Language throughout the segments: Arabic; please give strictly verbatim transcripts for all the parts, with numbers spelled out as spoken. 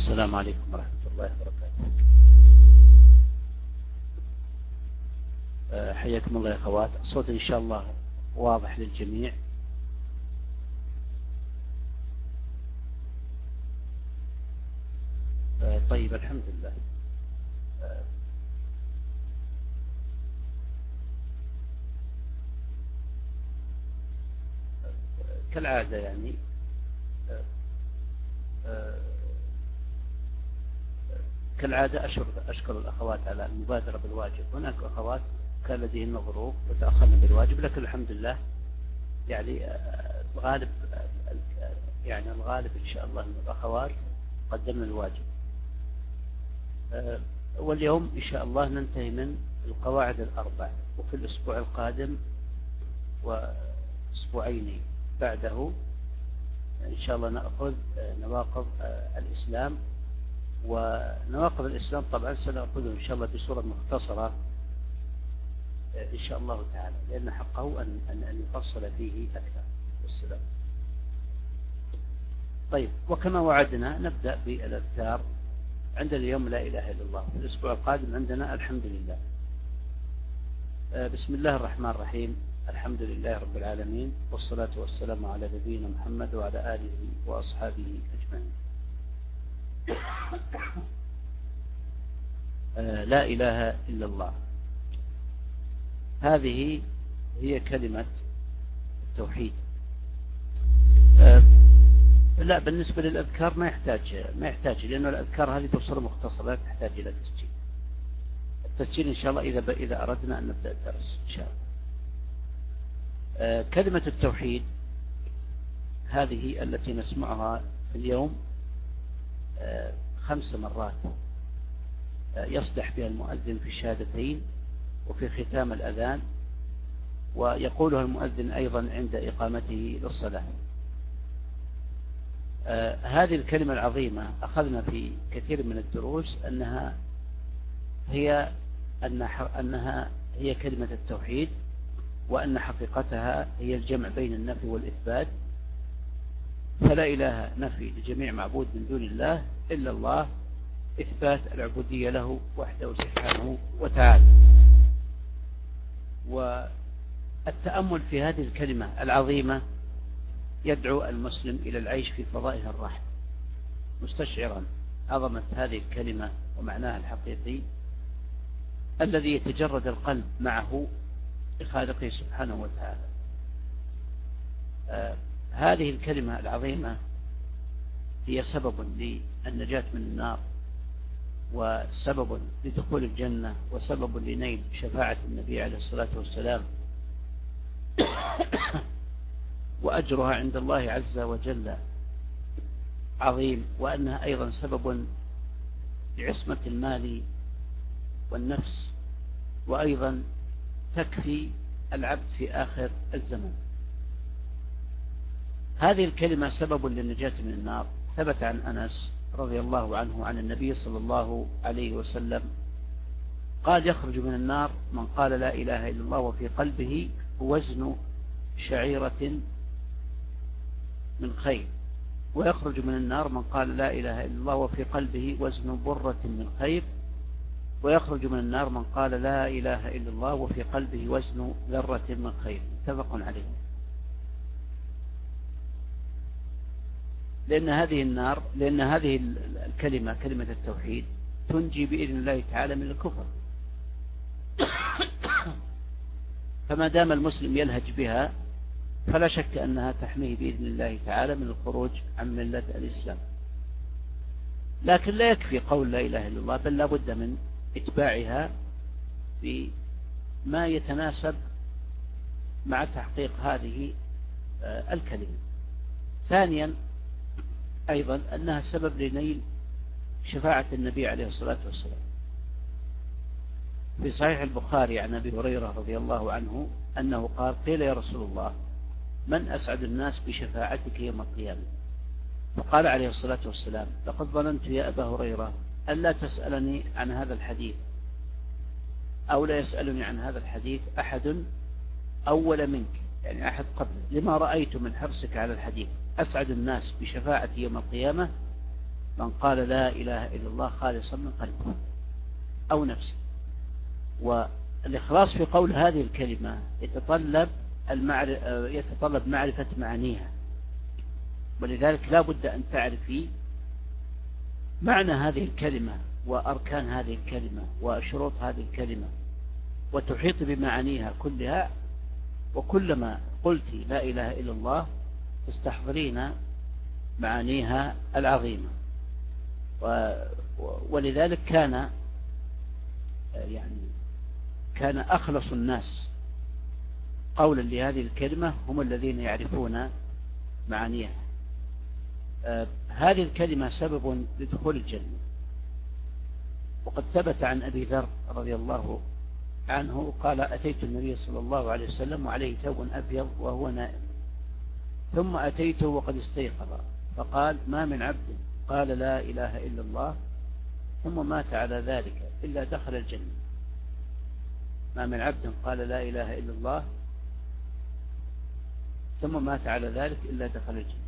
السلام عليكم ورحمة الله وبركاته. حياكم الله يا أخوات. الصوت إن شاء الله واضح للجميع. طيب الحمد لله. كالعادة يعني كالعادة أشكر, أشكر الأخوات على المبادرة بالواجب. هناك أخوات كان لديهن ظروف وتأخرن بالواجب، لكن الحمد لله يعني الغالب يعني الغالب إن شاء الله من الأخوات قدمنا الواجب. واليوم إن شاء الله ننتهي من القواعد الأربع، وفي الأسبوع القادم وأسبوعين بعده إن شاء الله نأخذ نواقض الإسلام. ونواقض الإسلام طبعا سنأخذه إن شاء الله بصورة مختصرة إن شاء الله تعالى، لأن حقه أن أن يفصل فيه أكثر. والسلام. طيب، وكما وعدنا نبدأ بالأذكار. عندنا اليوم لا إله إلا الله، في الأسبوع القادم عندنا الحمد لله. بسم الله الرحمن الرحيم. الحمد لله رب العالمين، والصلاة والسلام على نبينا محمد وعلى آله وأصحابه أجمعين. لا إله إلا الله، هذه هي كلمة التوحيد. لا، بالنسبة للأذكار ما يحتاج ما يحتاج لأنه الأذكار هذه بصورة مختصرة لا تحتاج إلى تسجيل. التسجيل إن شاء الله إذا إذا أردنا أن نبدأ الدرس إن شاء الله. كلمة التوحيد هذه التي نسمعها في اليوم خمس مرات يصدح بها المؤذن في الشهادتين وفي ختام الأذان، ويقولها المؤذن أيضا عند إقامته للصلاة. هذه الكلمة العظيمة أخذنا في كثير من الدروس أنها هي أنها هي كلمة التوحيد، وأن حقيقتها هي الجمع بين النفي والإثبات. فلا إله نفي لجميع معبود من دون الله إلا الله، إثبات العبودية له وحده سبحانه وتعالى. والتأمل في هذه الكلمة العظيمة يدعو المسلم إلى العيش في فضائها الرحمة، مستشعرا عظمة هذه الكلمة ومعناها الحقيقي الذي يتجرد القلب معه لخالقه سبحانه وتعالى. آه هذه الكلمة العظيمة هي سبب للنجاة من النار، وسبب لدخول الجنة، وسبب لنيل شفاعة النبي عليه الصلاة والسلام، وأجرها عند الله عز وجل عظيم، وأنها أيضا سبب لعصمة المال والنفس، وأيضا تكفي العبد في آخر الزمن. هذه الكلمة سبب للنجاة من النار. ثبت عن أنس رضي الله عنه عن النبي صلى الله عليه وسلم قال: يخرج من النار من قال لا إله إلا الله وفي قلبه وزن شعيرة من خير، ويخرج من النار من قال لا إله إلا الله وفي قلبه وزن برة من خير، ويخرج من النار من قال لا إله إلا الله وفي قلبه وزن ذرة من خير. متفق عليه. لأن هذه النار لأن هذه الكلمة كلمة التوحيد تنجي بإذن الله تعالى من الكفر. فما دام المسلم يلهج بها فلا شك أنها تحميه بإذن الله تعالى من الخروج عن ملة الإسلام. لكن لا يكفي قول لا إله إلا الله، بل لا بد من إتباعها بما يتناسب مع تحقيق هذه الكلمة. ثانيا أيضا أنها سبب لنيل شفاعة النبي عليه الصلاة والسلام. في صحيح البخاري عن أبي هريرة رضي الله عنه أنه قال: قيل يا رسول الله من أسعد الناس بشفاعتك يوم القيامة؟ فقال عليه الصلاة والسلام: لقد ظننت يا أبا هريرة ألا تسألني عن هذا الحديث، أو لا يسألني عن هذا الحديث أحد أول منك، يعني أحد قبل، لما رأيت من حرصك على الحديث. أسعد الناس بشفاعة يوم القيامة من قال لا إله إلا الله خالصا من قلبه أو نفسه. والإخلاص في قول هذه الكلمة يتطلب المعرفة يتطلب معرفة معانيها، ولذلك لا بد أن تعرفي معنى هذه الكلمة وأركان هذه الكلمة وشروط هذه الكلمة، وتحيط بمعانيها كلها. وكلما قلت لا إله إلا الله تستحضرين معانيها العظيمة. ولذلك كان يعني كان أخلص الناس قولا لهذه الكلمة هم الذين يعرفون معانيها. هذه الكلمة سبب لدخول الجنة، وقد ثبت عن أبي ذر رضي الله عنه قال أتيت النبي صلى الله عليه وسلم وعليه ثوب أبيض وهو نائم، ثم أتيته وقد استيقظ فقال ما من عبد قال لا إله إلا الله ثم مات على ذلك إلا دخل الجنة. ما من عبد قال لا إله إلا الله ثم مات على ذلك إلا دخل الجنة.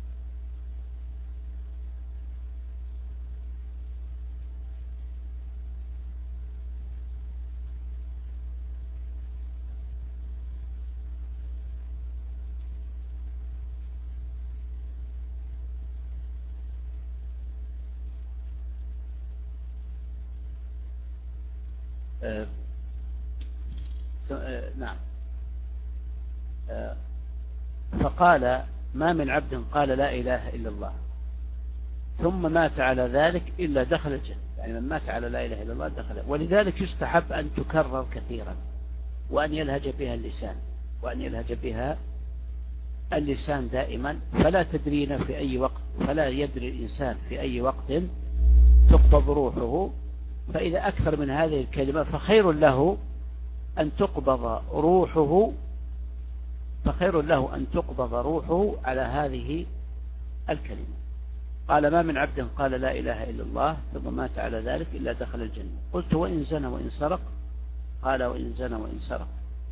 آه آه نعم. آه فقال ما من عبد قال لا إله إلا الله ثم مات على ذلك إلا دخل الجنة، يعني من مات على لا إله إلا الله دخل. ولذلك يستحب أن تكرر كثيرا، وأن يلهج بها اللسان وأن يلهج بها اللسان دائما، فلا تدرين في أي وقت فلا يدري الإنسان في أي وقت تقبض روحه. فإذا أكثر من هذه الكلمة فخير له أن تقبض روحه فخير له أن تقبض روحه على هذه الكلمة. قال ما من عبد قال لا إله إلا الله ثم مات على ذلك إلا دخل الجنة. قلت وإن زنى وإن سرق؟ قال وإن زنى وإن سرق.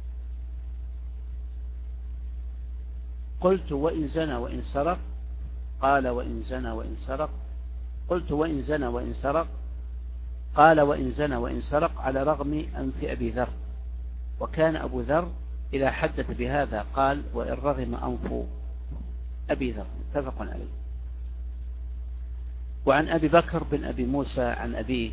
قلت وإن زنى وإن سرق؟ قال وإن زنى وإن سرق. قلت وإن زنى وإن سرق؟ قال وإن زنى وإن سرق، على رغم أنف أبي ذر. وكان أبو ذر إذا حدث بهذا قال وإن رغم أنف أبي ذر. متفق عليه. وعن أبي بكر بن أبي موسى عن أبيه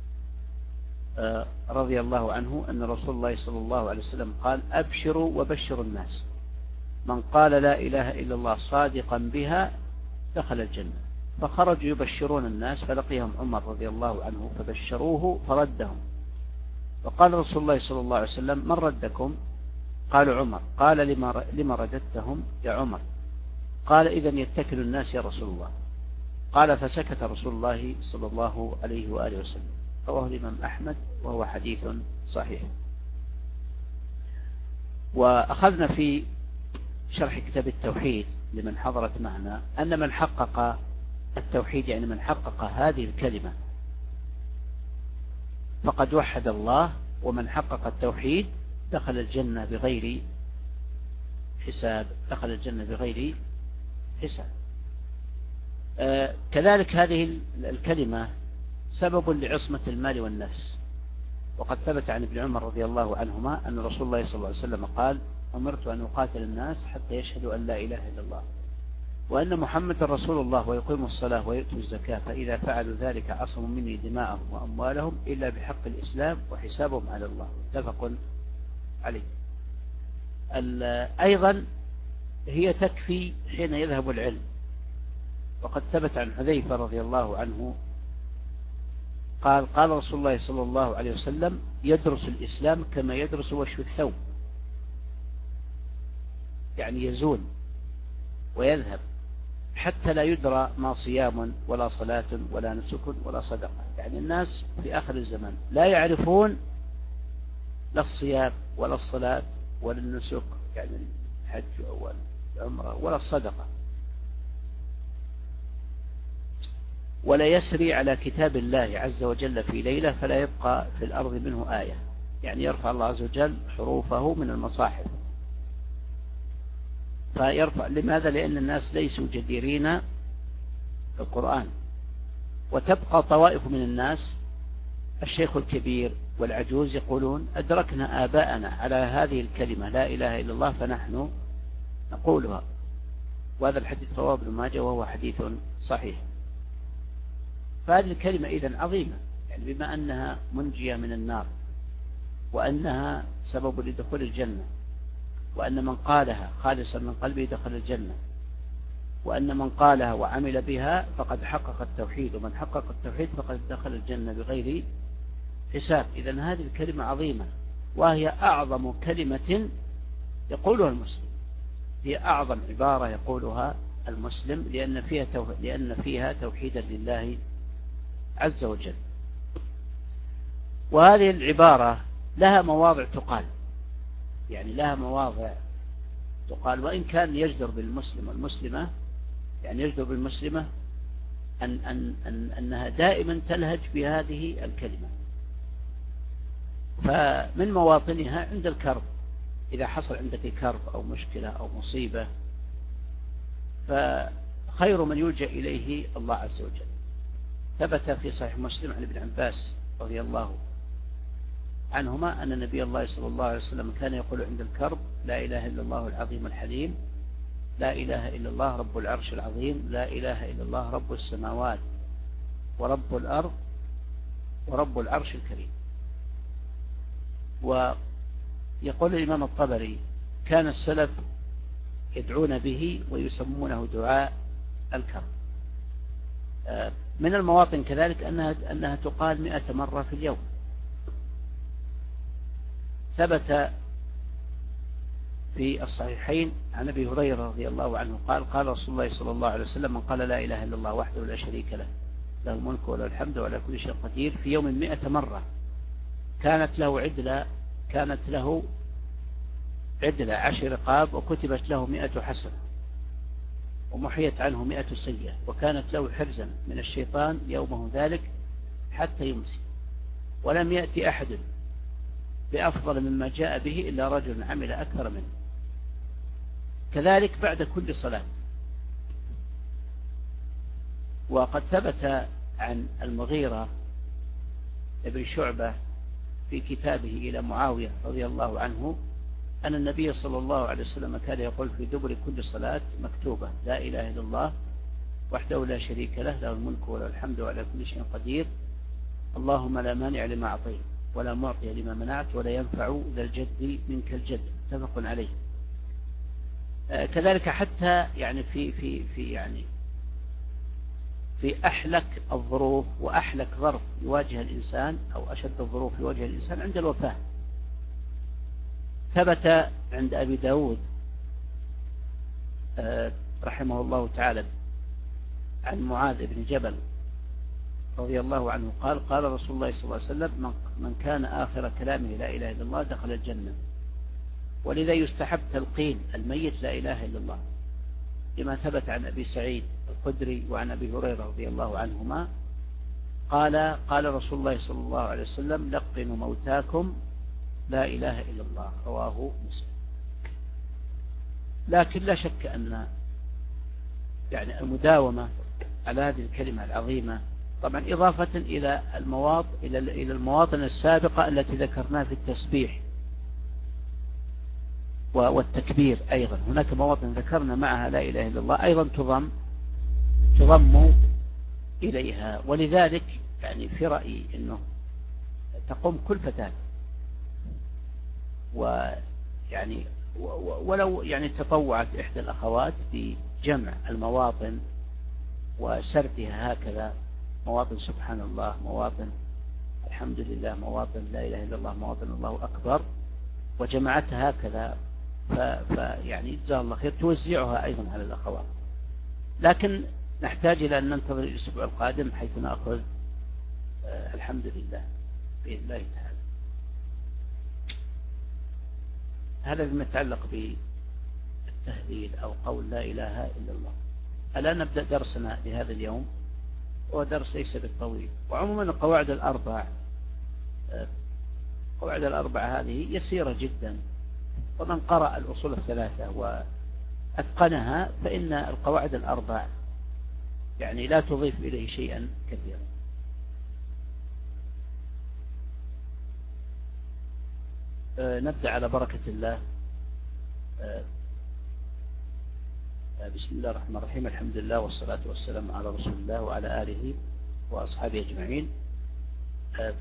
رضي الله عنه أن رسول الله صلى الله عليه وسلم قال أبشروا وبشروا الناس، من قال لا إله إلا الله صادقا بها دخل الجنة. فخرجوا يبشرون الناس فلقيهم عمر رضي الله عنه فبشروه فردهم. فقال رسول الله صلى الله عليه وسلم من ردكم؟ قالوا عمر. قال لما رددتهم يا عمر؟ قال إذن يتكل الناس يا رسول الله. قال فسكت رسول الله صلى الله عليه وآله وسلم. رواه الإمام أحمد وهو حديث صحيح. وأخذنا في شرح كتاب التوحيد لمن حضرت معنا أن من حقق التوحيد يعني من حقق هذه الكلمة فقد وحد الله، ومن حقق التوحيد دخل الجنة بغير حساب دخل الجنة بغير حساب. آه كذلك هذه الكلمة سبب لعصمة المال والنفس. وقد ثبت عن ابن عمر رضي الله عنهما أن رسول الله صلى الله عليه وسلم قال أمرت أن أقاتل الناس حتى يشهدوا أن لا إله إلا الله وأن محمد رسول الله ويقيموا الصلاة ويؤتوا الزكاة فإذا فعلوا ذلك عصموا مني دماءهم وأموالهم إلا بحق الإسلام وحسابهم على الله. متفق عليه. أيضا هي تكفي حين يذهب العلم. وقد ثبت عن حذيفة رضي الله عنه قال قال رسول الله صلى الله عليه وسلم يدرس الإسلام كما يدرس وشو الثوب، يعني يزول ويذهب حتى لا يدرى ما صيام ولا صلاة ولا نسك ولا صدقة. يعني الناس في آخر الزمان لا يعرفون لا الصيام ولا الصلاة ولا النسك يعني الحج أو العمرة ولا الصدقة، ولا يسري على كتاب الله عز وجل في ليلة فلا يبقى في الأرض منه آية، يعني يرفع الله عز وجل حروفه من المصاحف. فيرفع لماذا؟ لأن الناس ليسوا جديرين بالقرآن، وتبقى طوائف من الناس الشيخ الكبير والعجوز يقولون أدركنا آباءنا على هذه الكلمة لا إله إلا الله فنحن نقولها. وهذا الحديث رواه ابن ماجه وهو حديث صحيح. فهذه الكلمة إذن عظيمة، يعني بما أنها منجية من النار، وأنها سبب لدخول الجنة، وأن من قالها خالصا من قلبه دخل الجنة، وأن من قالها وعمل بها فقد حقق التوحيد، ومن حقق التوحيد فقد دخل الجنة بغير حساب. إذن هذه الكلمة عظيمة، وهي أعظم كلمة يقولها المسلم، هي أعظم عبارة يقولها المسلم، لأن فيها لأن فيها توحيدا لله عز وجل. وهذه العبارة لها مواضع تقال، يعني لها مواضع تقال، وإن كان يجدر بالمسلم والمسلمة، يعني يجدر بالمسلمة أن أن أن أنها دائما تلهج بهذه الكلمة. فمن مواطنها عند الكرب، إذا حصل عندك كرب أو مشكلة أو مصيبة فخير من يلجأ إليه الله عز وجل. ثبت في صحيح مسلم عن ابن عباس رضي الله عنهما أن نبي الله صلى الله عليه وسلم كان يقول عند الكرب: لا إله إلا الله العظيم الحليم، لا إله إلا الله رب العرش العظيم، لا إله إلا الله رب السماوات ورب الأرض ورب العرش الكريم. ويقول الإمام الطبري: كان السلف يدعون به ويسمونه دعاء الكرب. من المواطن كذلك أنها, أنها تقال مئة مرة في اليوم. ثبت في الصحيحين عن أبي هريرة رضي الله عنه قال: قال رسول الله صلى الله عليه وسلم: من قال لا إله إلا الله وحده لا شريك له، له الملك وله الحمد وعلى كل شيء قدير، في يوم مئة مرة، كانت له عدلة كانت له عدلة عشر رقاب، وكتبت له مئة حسنة، ومحيت عنه مئة سيئة، وكانت له حرزا من الشيطان يومه ذلك حتى يمسي، ولم يأتي أحد بأفضل مما جاء به إلا رجل عمل أكثر منه. كذلك بعد كل صلاة. وقد ثبت عن المغيرة ابن شعبة في كتابه إلى معاوية رضي الله عنه أن النبي صلى الله عليه وسلم كان يقول في دبر كل صلاة مكتوبة: لا إله إلا الله وحده لا شريك له، له الملك وله الحمد وعلى كل شيء قدير، اللهم لا مانع لما أعطيت ولا معطي لما منعت ولا ينفع ذا الجد منك الجد. متفق عليه. كذلك حتى يعني في في في يعني في أحلك الظروف وأحلك ظرف يواجه الإنسان أو أشد الظروف يواجه الإنسان عند الوفاة. ثبت عند أبي داود رحمه الله تعالى عن معاذ بن جبل رضي الله عنه قال: قال رسول الله صلى الله عليه وسلم: من كان آخر كلامه لا إله إلا الله دخل الجنة. ولذا يستحب تلقين الميت لا إله إلا الله، لما ثبت عن أبي سعيد الخدري وعن أبي هريرة رضي الله عنهما قال: قال رسول الله صلى الله عليه وسلم: لقنوا موتاكم لا إله إلا الله. رواه مسلم. لكن لا شك أن يعني المداومة على هذه الكلمة العظيمة، طبعا إضافة إلى المواطن إلى إلى المواطن السابقة التي ذكرناها في التسبيح والتكبير، أيضا هناك مواطن ذكرنا معها لا إله إلا الله أيضا تضم تضم إليها. ولذلك يعني في رأيي أنه تقوم كل فتاة ويعني ولو يعني تطوعت إحدى الأخوات بجمع المواطن وسردها هكذا: مواطن سبحان الله، مواطن الحمد لله، مواطن لا إله إلا الله، مواطن الله أكبر، وجمعتها هكذا، فيعني جزاها الله خير، توزعها أيضا على الأخوات. لكن نحتاج إلى أن ننتظر الأسبوع القادم حيث نأخذ آه الحمد لله بإذن الله تعالى. هذا بما يتعلق بالتهليل أو قول لا إله إلا الله. الآن نبدأ درسنا لهذا اليوم، هو درس ليس بالطويل. وعموما القواعد الأربع القواعد الأربع هذه يسيرة جدا، ومن قرأ الأصول الثلاثة وأتقنها فإن القواعد الأربع يعني لا تضيف إليه شيئا كثيرا. أه نبدأ على بركة الله. أه بسم الله الرحمن الرحيم. الحمد لله والصلاة والسلام على رسول الله وعلى آله وأصحابه أجمعين. أه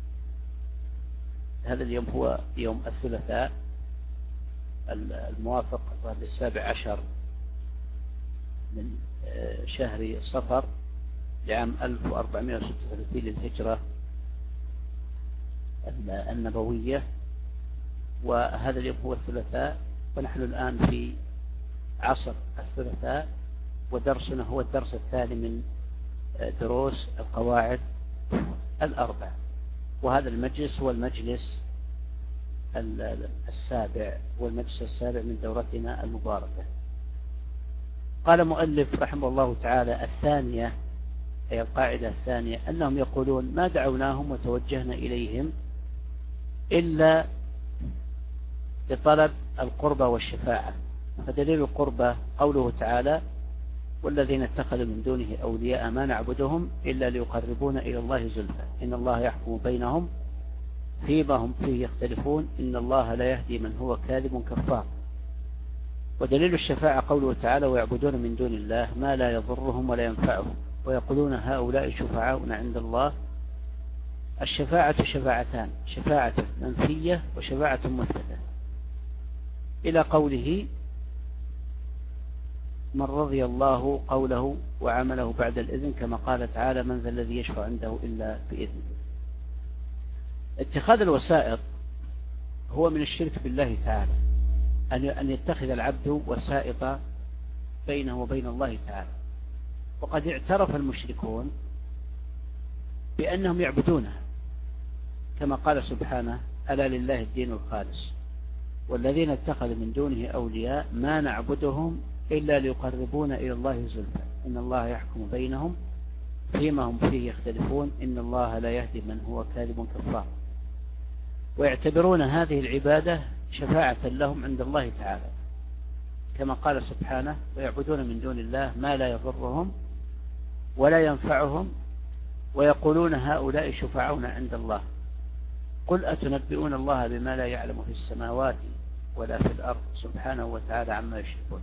هذا اليوم هو يوم الثلاثاء الموافق للسابع عشر من شهر صفر لعام ألف وأربعمائة وستة وثلاثين للهجرة النبوية، وهذا اليوم هو الثلاثاء، ونحن الآن في عصر الثلاثاء، ودرسنا هو الدرس الثاني من دروس القواعد الأربع، وهذا المجلس هو المجلس السابع والمجلس السابع من دورتنا المباركة. قال مؤلف رحمه الله تعالى: الثانية، أي القاعدة الثانية، أنهم يقولون ما دعوناهم وتوجهنا إليهم إلا لطلب القربة والشفاعة. فدليل القربة قوله تعالى: والذين اتخذوا من دونه أولياء ما نعبدهم إلا ليقربونا إلى الله زلفى إن الله يحكم بينهم فيما هم فيه يختلفون إن الله لا يهدي من هو كاذب كفار. ودليل الشفاعة قوله تعالى: ويعبدون من دون الله ما لا يضرهم ولا ينفعهم ويقولون هؤلاء شفعاؤنا عند الله. الشفاعة شفاعتان: شفاعة منفية وشفاعة مثبتة، إلى قوله: من رضي الله قوله وعمله بعد الإذن، كما قال تعالى: من ذا الذي يشفع عنده إلا بإذنه. اتخاذ الوسائط هو من الشرك بالله تعالى، أن يتخذ العبد وسائط بينه وبين الله تعالى. وقد اعترف المشركون بأنهم يعبدونه، كما قال سبحانه: ألا لله الدين الخالص والذين اتخذوا من دونه أولياء ما نعبدهم إلا ليقربونا إلى الله زلفى إن الله يحكم بينهم فيما هم فيه يختلفون إن الله لا يهدي من هو كاذب كفار. ويعتبرون هذه العبادة شفاعة لهم عند الله تعالى، كما قال سبحانه: ويعبدون من دون الله ما لا يضرهم ولا ينفعهم ويقولون هؤلاء شفعاؤنا عند الله قل أتنبئون الله بما لا يعلم في السماوات ولا في الأرض سبحانه وتعالى عما يشركون.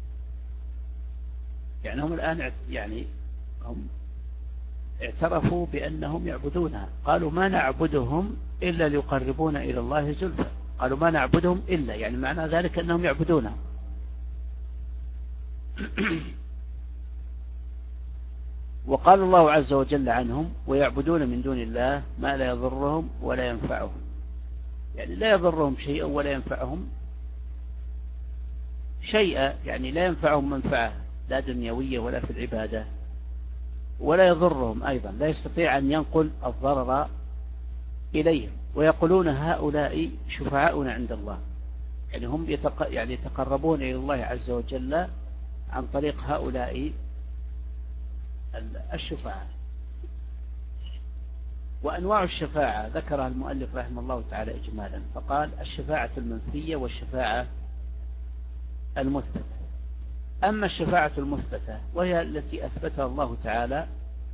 يعني هم الآن يعني هم اعترفوا بأنهم يعبدونها، قالوا ما نعبدهم إلا ليقربونا إلى الله زلفى. قالوا ما نعبدهم إلا، يعني معنى ذلك أنهم يعبدونها. وقال الله عز وجل عنهم: ويعبدون من دون الله ما لا يضرهم ولا ينفعهم. يعني لا يضرهم شيئا ولا ينفعهم شيئا، يعني لا ينفعهم منفعة لا دنيوية ولا في العبادة، ولا يضرهم أيضا، لا يستطيع أن ينقل الضرر إليهم. ويقولون هؤلاء شفعاؤنا عند الله، يعني هم يتق... يعني يتقربون إلى الله عز وجل عن طريق هؤلاء الشفعاء. وأنواع الشفاعة ذكرها المؤلف رحمه الله تعالى إجمالا، فقال: الشفاعة المنفية والشفاعة المثبتة. أما الشفاعة المثبتة وهي التي أثبتها الله تعالى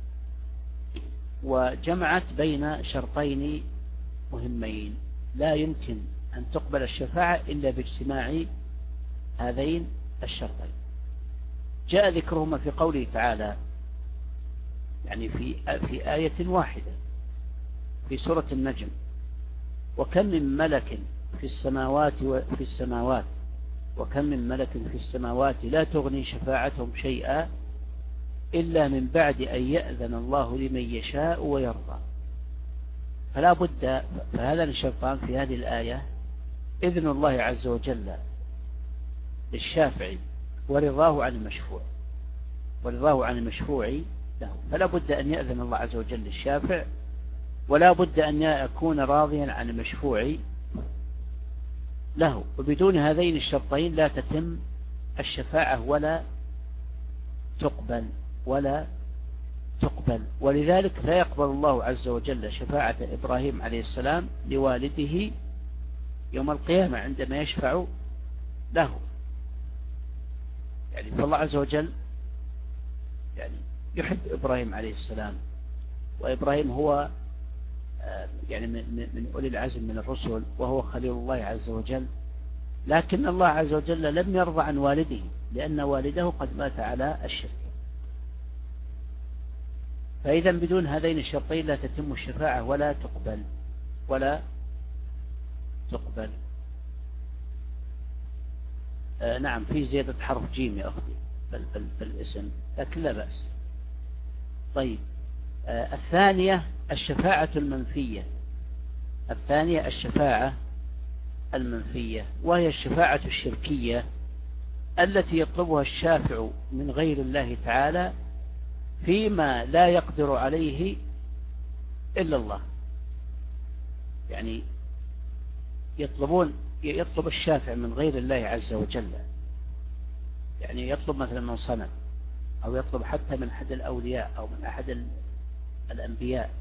وجمعت بين شرطين مهمين، لا يمكن أن تقبل الشفاعة إلا باجتماع هذين الشرطين. جاء ذكرهما في قوله تعالى، يعني في في آية واحدة في سورة النجم: وكم من ملك في السماوات وفي السماوات وكم من ملك في السماوات لا تغني شفاعتهم شيئا إلا من بعد أن يأذن الله لمن يشاء ويرضى. فلا بد، فهذا الشرطان في هذه الآية: إذن الله عز وجل للشافع ورضاه عن المشفوع ورضاه عن المشفوع له. فلا بد أن يأذن الله عز وجل للشافع، ولا بد أن يكون راضيا عن المشفوع له. وبدون هذين الشرطين لا تتم الشفاعة ولا تقبل ولا تقبل. ولذلك لا يقبل الله عز وجل شفاعة إبراهيم عليه السلام لوالده يوم القيامة عندما يشفع له. يعني فالله عز وجل يعني يحب إبراهيم عليه السلام، وإبراهيم هو يعني من أولي العزم من الرسل، وهو خليل الله عز وجل، لكن الله عز وجل لم يرضى عن والده لأن والده قد مات على الشرك. فإذا بدون هذين الشرطين لا تتم الشفاعة ولا تقبل ولا تقبل. آه نعم، في زيادة حرف جيم يا أختي بل بل بالاسم، لكن لا بأس. طيب، آه الثانية الشفاعة المنفية. الثانية الشفاعة المنفية، وهي الشفاعة الشركية التي يطلبها الشافع من غير الله تعالى فيما لا يقدر عليه إلا الله. يعني يطلبون يطلب الشافع من غير الله عز وجل، يعني يطلب مثلا من صنم، أو يطلب حتى من أحد الأولياء أو من أحد الأنبياء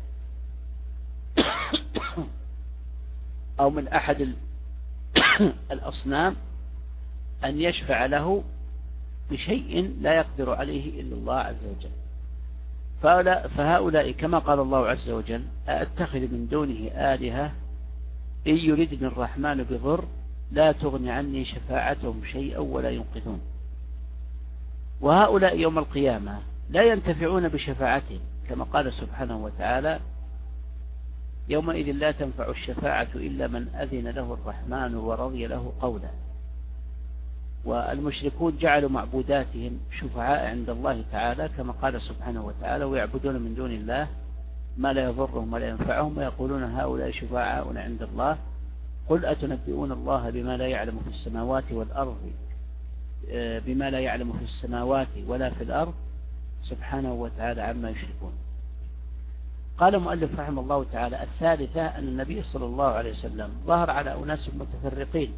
أو من أحد الأصنام أن يشفع له بشيء لا يقدر عليه إلا الله عز وجل. فهؤلاء كما قال الله عز وجل: أأتخذ من دونه آلهة إن يردني الرحمن بضر لا تغني عني شفاعتهم شيئا ولا ينقذون. وهؤلاء يوم القيامة لا ينتفعون بشفاعتهم، كما قال سبحانه وتعالى: يومئذ لا تنفع الشفاعة إلا من أذن له الرحمن ورضي له قولا. والمشركون جعلوا معبوداتهم شفعاء عند الله تعالى، كما قال سبحانه وتعالى: ويعبدون من دون الله ما لا يضرهم ولا ينفعهم ويقولون هؤلاء شفعاؤنا عند الله قل أتنبئون الله بما لا يعلم في السماوات والأرض بما لا يعلم في السماوات ولا في الأرض سبحانه وتعالى عما يشركون. قال المؤلف رحمه الله تعالى: الثالثة أن النبي صلى الله عليه وسلم ظهر على أناس متفرقين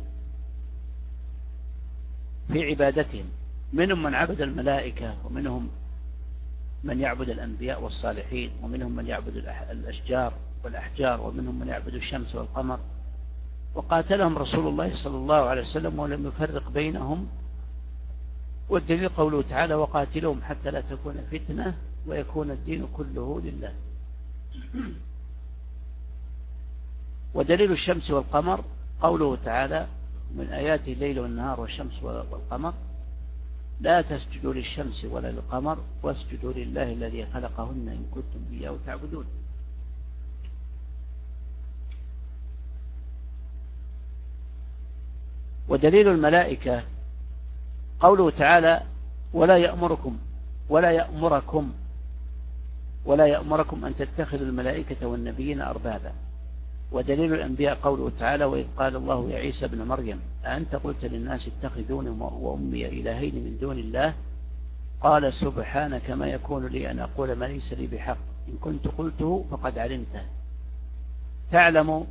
في عبادتهم، منهم من عبد الملائكة، ومنهم من يعبد الأنبياء والصالحين، ومنهم من يعبد الأشجار والأحجار، ومنهم من يعبد الشمس والقمر، وقاتلهم رسول الله صلى الله عليه وسلم ولم يفرق بينهم. والدليل قوله تعالى: وقاتلهم حتى لا تكون فتنة ويكون الدين كله لله. ودليل الشمس والقمر قوله تعالى: من آياته الليل والنهار والشمس والقمر لا تسجدوا للشمس ولا للقمر واسجدوا لله الذي خلقهن إن كنتم إياه تعبدون. ودليل الملائكة قوله تعالى: ولا يأمركم ولا يأمركم ولا يأمركم أن تتخذوا الملائكة والنبيين أربابا. ودليل الأنبياء قوله تعالى: وإذ قال الله يا عيسى ابن مريم أأنت قلت للناس اتخذوني وأمي إلهين من دون الله قال سبحانك ما يكون لي أن أقول ما ليس لي بحق إن كنت قلته فقد علمته تعلم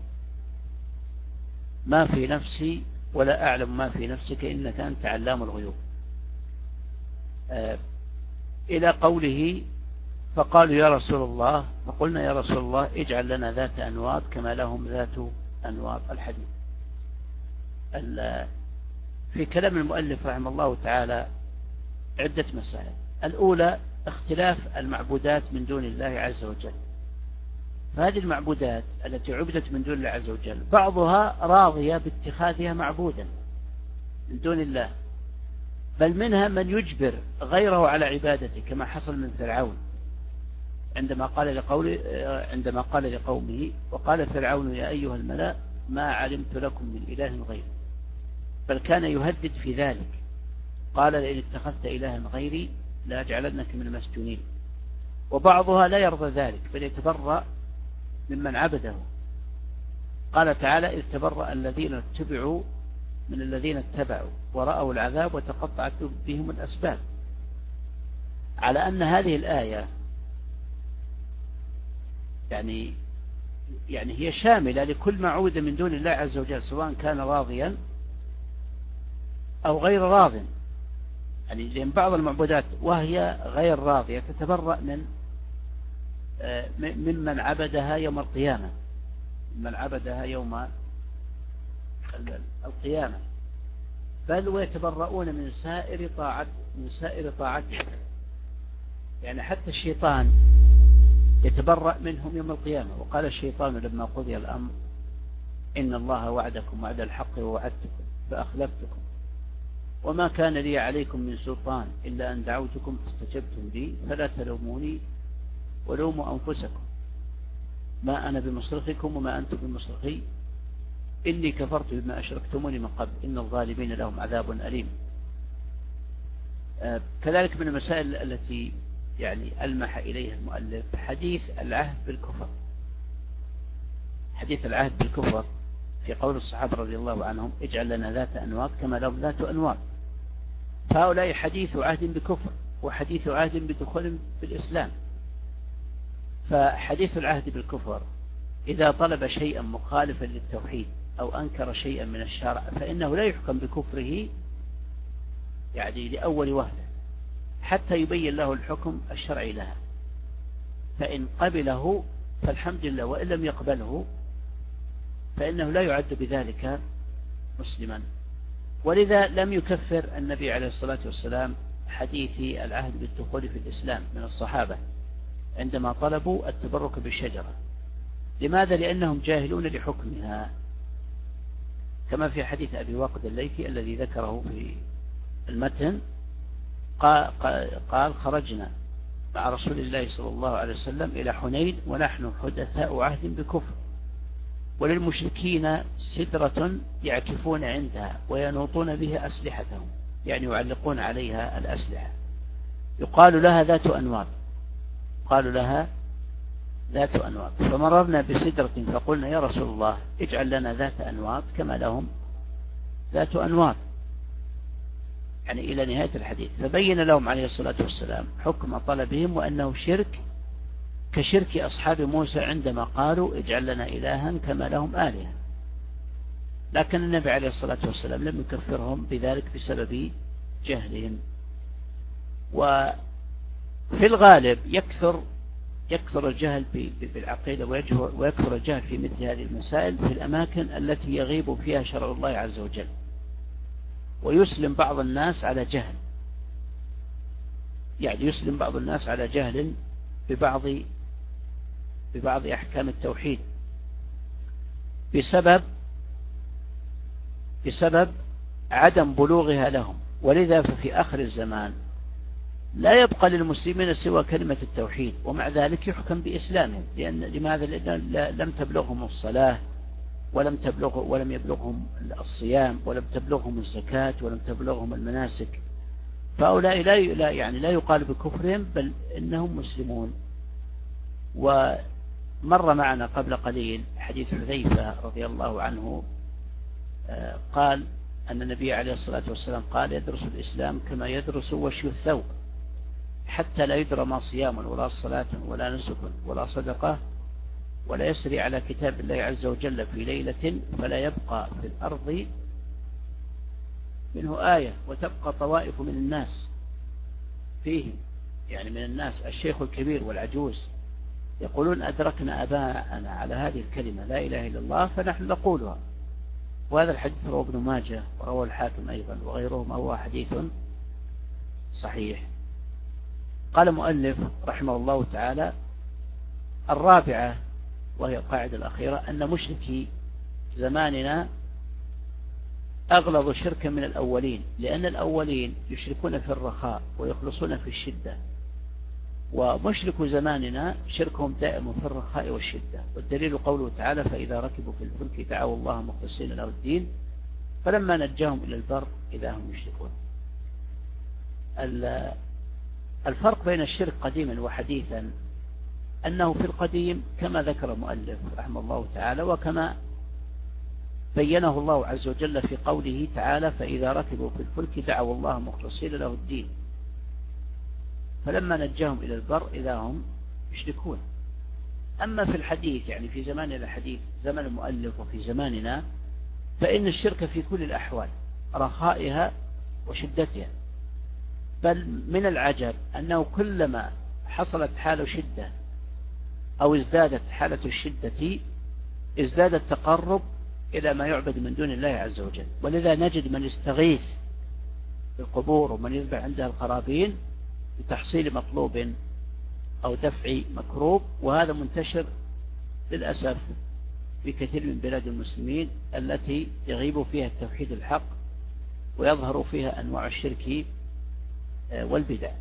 ما في نفسي ولا أعلم ما في نفسك إنك أنت علام الغيوب. آه إلى قوله: فقالوا يا رسول الله، فقلنا يا رسول الله اجعل لنا ذات أنواط كما لهم ذات أنواط. الحديث. في كلام المؤلف رحمه الله تعالى عدة مسائل. الأولى اختلاف المعبودات من دون الله عز وجل. فهذه المعبودات التي عبدت من دون الله عز وجل بعضها راضية باتخاذها معبودا من دون الله، بل منها من يجبر غيره على عبادته كما حصل من فرعون عندما قال لقوله عندما قال لقومه: وقال فرعون يا أيها الملأ ما علمت لكم من إله غيري. بل كان يهدد في ذلك، قال: لئن اتخذت إلها غيري لأجعلنك من المسجونين. وبعضها لا يرضى ذلك بل يتبرأ ممن عبده. قال تعالى: إذ تبرأ الذين اتبعوا من الذين اتبعوا ورأوا العذاب وتقطعت بهم الأسباب، على أن هذه الآية يعني يعني هي شاملة لكل ما عبد من دون الله عز وجل، سواء كان راضيا أو غير راض. يعني لأن بعض المعبودات وهي غير راضية تتبرأ من ممن عبدها يوم القيامة، ممن عبدها يوم القيامة، بل ويتبرؤون من سائر طاعة من سائر طاعته. يعني حتى الشيطان يتبرأ منهم يوم القيامة. وقال الشيطان لما قضي الأمر إن الله وعدكم وعد الحق ووعدتكم فأخلفتكم وما كان لي عليكم من سلطان إلا أن دعوتكم فاستجبتم لي فلا تلوموني ولوموا أنفسكم ما أنا بمصرخكم وما أنتم بمصرخي إني كفرت بما أشركتموني من قبل إن الظالمين لهم عذاب أليم. كذلك من المسائل التي يعني ألمح إليها المؤلف حديث العهد بالكفر. حديث العهد بالكفر في قول الصحابة رضي الله عنهم اجعل لنا ذات أنواط كما لهم ذات أنواط. فهؤلاء حديث عهد بكفر وحديث عهد بدخول بالإسلام. فحديث العهد بالكفر إذا طلب شيئا مخالفا للتوحيد أو أنكر شيئا من الشرع فإنه لا يحكم بكفره يعني لأول وهلة حتى يبين له الحكم الشرعي لها. فإن قبله فالحمد لله وإن لم يقبله فإنه لا يعد بذلك مسلما. ولذا لم يكفر النبي عليه الصلاة والسلام حديث العهد بالدخول في الإسلام من الصحابة عندما طلبوا التبرك بالشجرة. لماذا؟ لأنهم جاهلون لحكمها، كما في حديث أبي واقد الليثي الذي ذكره في المتن قال خرجنا مع رسول الله صلى الله عليه وسلم إلى حنين ونحن حدثاء عهد بكفر وللمشركين سدرة يعكفون عندها وينوطون بها أسلحتهم يعني يعلقون عليها الأسلحة يقال لها ذات أنواط قالوا لها ذات أنواط. فمررنا بسدرة فقلنا يا رسول الله اجعل لنا ذات أنواط كما لهم ذات أنواط يعني إلى نهاية الحديث. فبين لهم عليه الصلاة والسلام حكم طلبهم وأنه شرك كشرك أصحاب موسى عندما قالوا اجعل لنا إلها كما لهم آلهة. لكن النبي عليه الصلاة والسلام لم يكفرهم بذلك بسبب جهلهم. وفي الغالب يكثر يكثر الجهل بالعقيدة ويكثر الجهل في مثل هذه المسائل في الأماكن التي يغيب فيها شرع الله عز وجل ويسلم بعض الناس على جهل يعني يسلم بعض الناس على جهل ببعض ببعض أحكام التوحيد بسبب بسبب عدم بلوغها لهم. ولذا ففي آخر الزمان لا يبقى للمسلمين سوى كلمة التوحيد ومع ذلك يحكم بإسلامهم. لأن لماذا؟ لأن لم تبلغهم الصلاة ولم تبلغ ولم يبلغهم الصيام ولم تبلغهم الزكاة ولم تبلغهم المناسك. فهؤلاء لا يعني لا يقال بكفرهم بل إنهم مسلمون. ومر معنا قبل قليل حديث حذيفة رضي الله عنه قال أن النبي عليه الصلاة والسلام قال يدرس الإسلام كما يدرس وشي الثوب حتى لا يدرى ما صيام ولا صلاة ولا نسك ولا صدقة ولا يسري على كتاب الله عز وجل في ليلة فلا يبقى في الأرض منه آية وتبقى طوائف من الناس فيه يعني من الناس الشيخ الكبير والعجوز يقولون أدركنا أباءنا على هذه الكلمة لا إله إلا الله فنحن نقولها. وهذا الحديث رواه ابن ماجه ورواه الحاكم أيضا وغيرهما هو حديث صحيح. قال مؤلف رحمه الله تعالى الرابعة وهي القاعدة الأخيرة أن مشركي زماننا أغلظ شركا من الأولين لأن الأولين يشركون في الرخاء ويخلصون في الشدة ومشرك زماننا شركهم دائم في الرخاء والشدة. والدليل قوله تعالى فإذا ركبوا في الفلك دعوا الله مخلصين له الدين فلما نجاهم إلى البر إذا هم يشركون. الفرق بين الشرك قديما وحديثا أنه في القديم كما ذكر المؤلف رحمه الله تعالى وكما بينه الله عز وجل في قوله تعالى فإذا ركبوا في الفلك دعوا الله مخلصين له الدين فلما نجاهم إلى البر إذا هم يشركون. أما في الحديث يعني في زماننا الحديث زمن المؤلف وفي زماننا فإن الشرك في كل الأحوال رخائها وشدتها. بل من العجب أنه كلما حصلت حال شدة أو ازدادت حالة الشدة ازداد التقرب إلى ما يعبد من دون الله عز وجل. ولذا نجد من يستغيث بالقبور ومن يذبح عندها القرابين لتحصيل مطلوب أو دفع مكروب، وهذا منتشر للأسف في كثير من بلاد المسلمين التي يغيب فيها التوحيد الحق ويظهر فيها أنواع الشرك والبدع.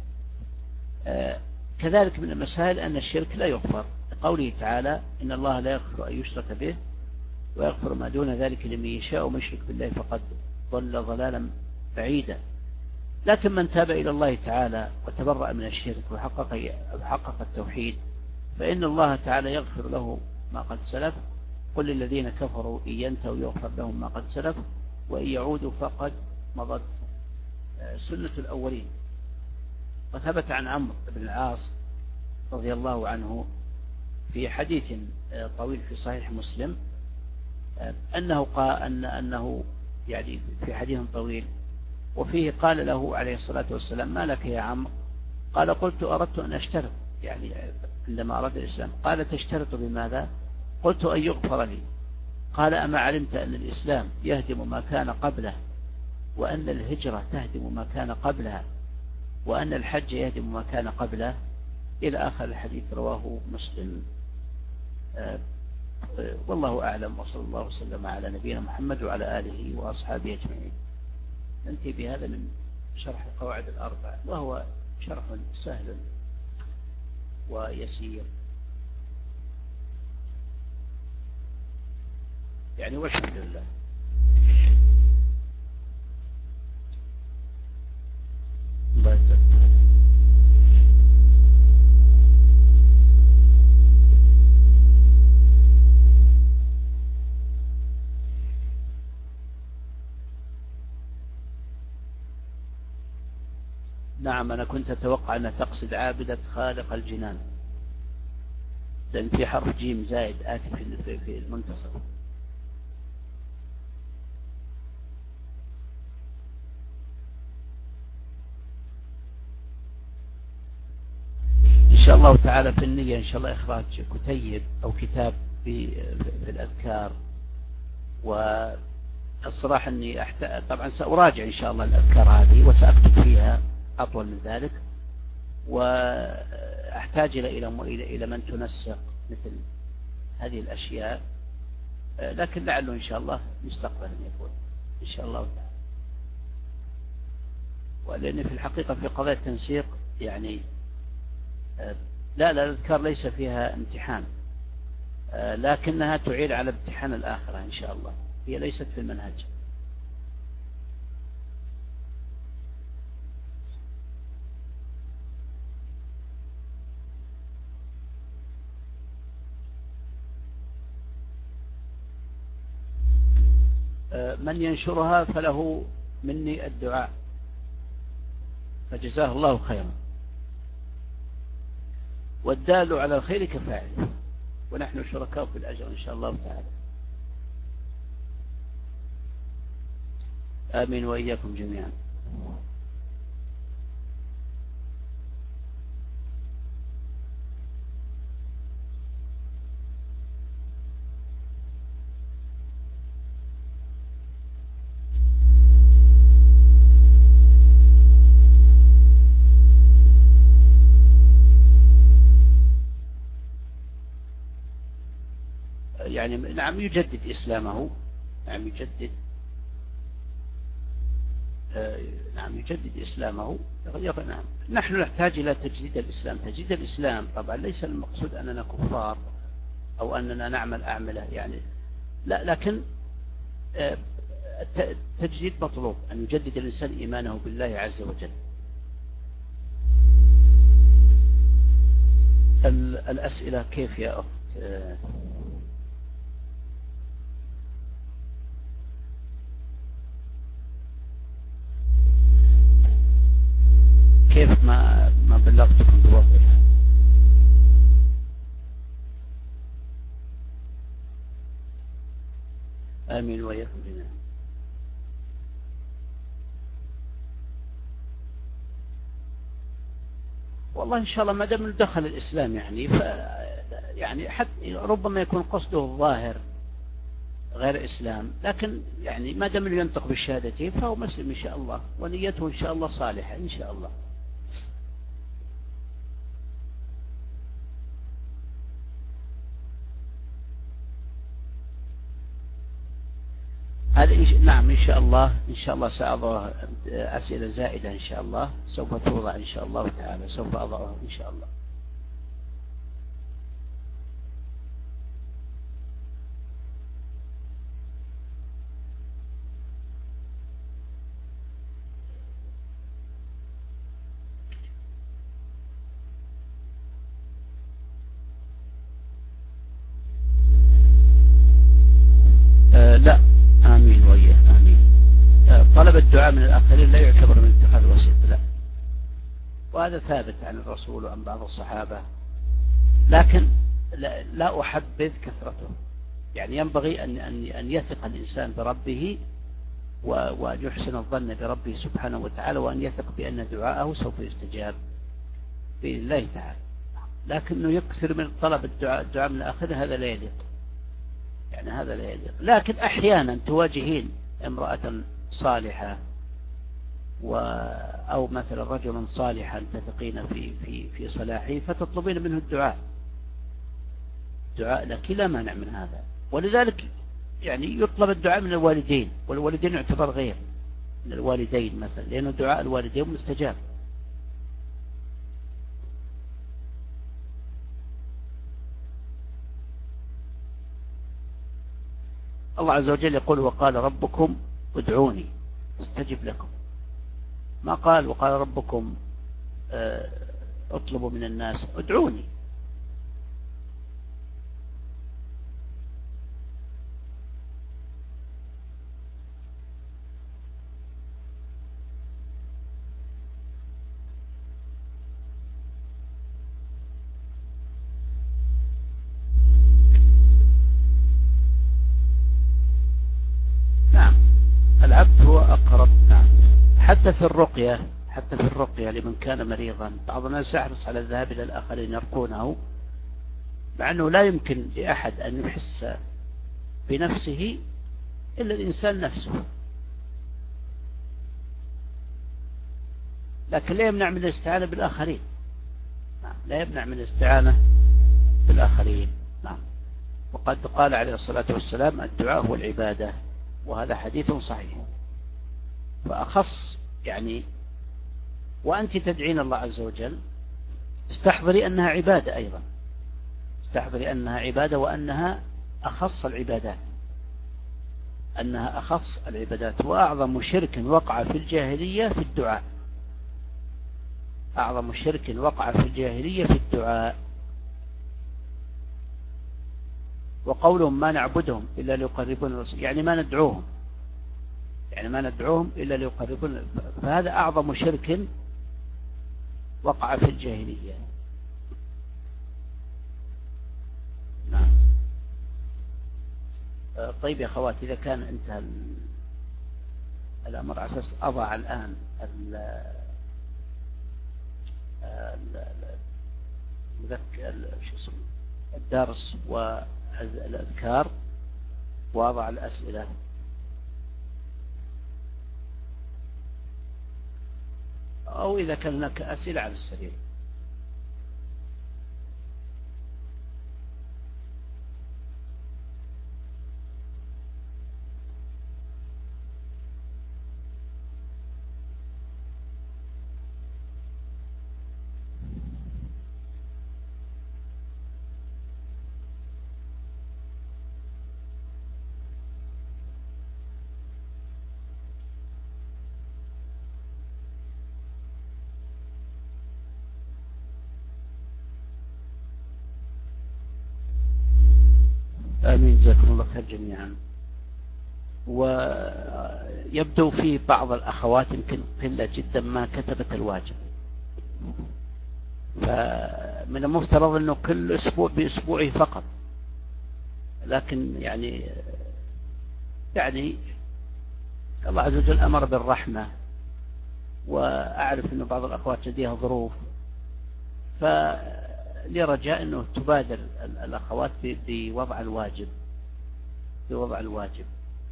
كذلك من المسائل أن الشرك لا يغفر، قوله تعالى إن الله لا يغفر أن يشرك به ويغفر ما دون ذلك لمن يشاء ومن يشرك بالله فقد ضل ضلالا بعيدا. لكن من تاب إلى الله تعالى وتبرأ من الشرك وحقق, وحقق التوحيد فإن الله تعالى يغفر له ما قد سلف. قل للذين كفروا إن ينتهوا يغفر لهم ما قد سلف وإن يعودوا فقد مضت سنة الأولين. وثبت عن عمرو بن العاص رضي الله عنه في حديث طويل في صحيح مسلم أنه قال أن أنه يعني في حديث طويل وفيه قال له عليه الصلاة والسلام ما لك يا عمرو؟ قال قلت أردت أن أشترط، يعني عندما أراد الإسلام. قال تشترط بماذا؟ قلت أن يغفر لي. قال أما علمت أن الإسلام يهدم ما كان قبله وأن الهجرة تهدم ما كان قبلها وأن الحج يهدم ما كان قبله إلى آخر الحديث، رواه مسلم. أه والله أعلم، وصلى الله وسلم على نبينا محمد وعلى آله وأصحابه أجمعين. ننتهي بهذا من شرح القواعد الأربع، وهو شرح سهل ويسير يعني، والحمد لله. الله يتقبل. نعم، أنا كنت أتوقع أن تقصد عابدة خالق الجنان، لأن في حرف جيم زائد آتي في المنتصف. إن شاء الله تعالى في النية إن شاء الله إخراج كتيب أو كتاب في, في الأذكار. والصراحة أني أحت... طبعا سأراجع إن شاء الله الأذكار هذه وسأكتب فيها أطول من ذلك، وأحتاج إلى إلى إلى من تنسق مثل هذه الأشياء، لكن لعله إن شاء الله مستقبلا يكون إن شاء الله تعالى. ولأن في الحقيقة في قضايا التنسيق يعني لا لا الأذكار ليس فيها امتحان، لكنها تعين على امتحان الآخرة إن شاء الله، هي ليست في المنهج. من ينشرها فله مني الدعاء، فجزاه الله خيرا، والدال على الخير كفاعله، ونحن شركاء في الأجر إن شاء الله تعالى. آمين وإياكم جميعا. يعني نعم يجدد إسلامه، نعم يجدد آه نعم يجدد إسلامه. نعم نحن نحتاج إلى تجديد الإسلام. تجديد الإسلام طبعا ليس المقصود أننا كفار أو أننا نعمل أعملة يعني، لا، لكن آه التجديد مطلوب، أن يجدد الإنسان إيمانه بالله عز وجل. الأسئلة كيف يا أخت؟ آه كيف ما ما بلغتكم بوضعها؟ آمين وإياكم جميعا. والله إن شاء الله ما دام دخل الإسلام يعني ف يعني حتى ربما يكون قصده الظاهر غير إسلام، لكن يعني ما دام ينطق بالشهادتين فهو مسلم إن شاء الله، ونيته إن شاء الله صالحة إن شاء الله. هذا إن ش... نعم إن شاء الله، إن شاء الله سأضع أسئلة زائدة إن شاء الله، سوف توضع إن شاء الله تعالى، سوف أضعها إن شاء الله. آه لا، آمين وإياه، آمين. آه طلب الدعاء من الآخرين لا يعتبر من اتخاذ وسيط، لا، وهذا ثابت عن الرسول وعن بعض الصحابة، لكن لا, لا أحبذ كثرته. يعني ينبغي أن أن يثق الإنسان بربه وأن يحسن الظن بربه سبحانه وتعالى، وأن يثق بأن دعاءه سوف يستجاب بإذن الله تعالى. لكنه يكثر من طلب الدعاء الدعاء من الآخرين، هذا لا يليق، يعني هذا لا يليق. لكن أحيانا تواجهين امرأة صالحة و أو مثلا رجلا صالحا تثقين في في في صلاحه، فتطلبين منه الدعاء دعاء لك، لا مانع من هذا. ولذلك يعني يطلب الدعاء من الوالدين، والوالدين يعتبر غير من الوالدين مثلا، لأن دعاء الوالدين مستجاب. الله عز وجل يقول: وقال ربكم ادعوني استجب لكم. ما قال وقال ربكم اطلبوا من الناس، ادعوني. نعم، العبد هو أقرب. نعم، حتى في الرقية حتى في الرقية لمن كان مريضا، بعض الناس يحرص على الذهاب إلى الآخرين يرقونه، مع أنه لا يمكن لأحد أن يحس بنفسه إلا الإنسان نفسه، لكن لا يمنع من الاستعانة بالآخرين. نعم، لا يمنع من الاستعانة بالآخرين. نعم، وقد قال عليه الصلاة والسلام: الدعاء هو العبادة، وهذا حديث صحيح. فأخص يعني، وأنت تدعين الله عز وجل استحضري أنها عبادة أيضا، استحضري أنها عبادة، وأنها أخص العبادات، أنها أخص العبادات. وأعظم شرك وقع في الجاهلية في الدعاء، أعظم شرك وقع في الجاهلية في الدعاء. وقولهم ما نعبدهم إلا ليقربون، يعني ما ندعوهم يعني ما ندعوهم إلا ليقربون، فهذا أعظم شرك وقع في الجاهلية. نعم. طيب يا أخوات، إذا كان انتهى الأمر على أساس أضع الآن الدرس والأذكار وأضع الأسئلة، أو إذا كان هناك أسئلة على السرير. آمين، جزاكم الله خير جميعا. ويبدو في بعض الأخوات يمكن قلة جدا ما كتبت الواجب، فمن المفترض أنه كل أسبوع بأسبوعه فقط، لكن يعني يعني الله عز وجل أمر بالرحمة، وأعرف أن بعض الأخوات لديها ظروف، فلرجاء أنه تبادر الأخوات بوضع الواجب بوضع الواجب.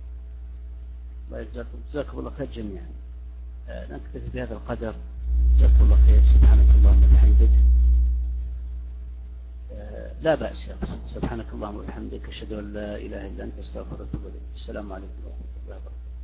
جزاكم الله خير جميعا. نكتفي بهذا القدر. جزاكم الله خير. سبحانك اللهم وبحمدك. لا بأس يا أخي. سبحانك اللهم وبحمدك أشهد أن لا إله إلا أنت أستغفرك وأتوب إليك. السلام عليكم ورحمة الله وبركاته.